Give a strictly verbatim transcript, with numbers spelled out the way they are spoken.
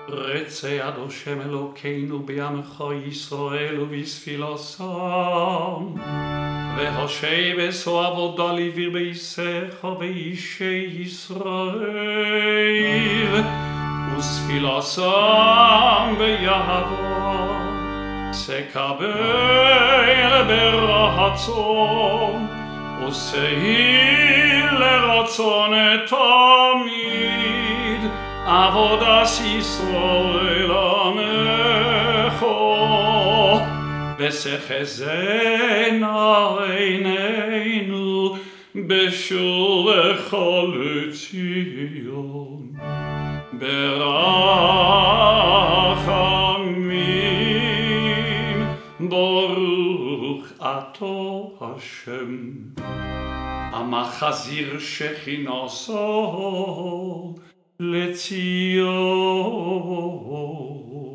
רצה עד השם אלוקינו בעמך ישראל ובספילוסם והשבסו עבודה לביר בעשיך ואישי ישראל וספילוסם ביהבו סקבל ברצון וסהיל לרצון תמיד עבודת ישראל עמך וסחזנה עינינו בשובך לציון ברחמים ברוך אתה השם המחזיר שכינתו לציון.